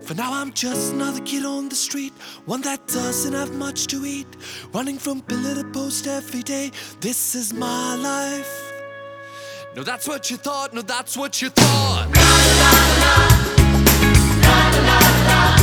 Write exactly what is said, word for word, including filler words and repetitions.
For now I'm just another kid on the street, one that doesn't have much to eat, running from pillar to post every day. This is my life. No, that's what you thought, no, that's what you thought. La, la, la, la. La, la, la, la.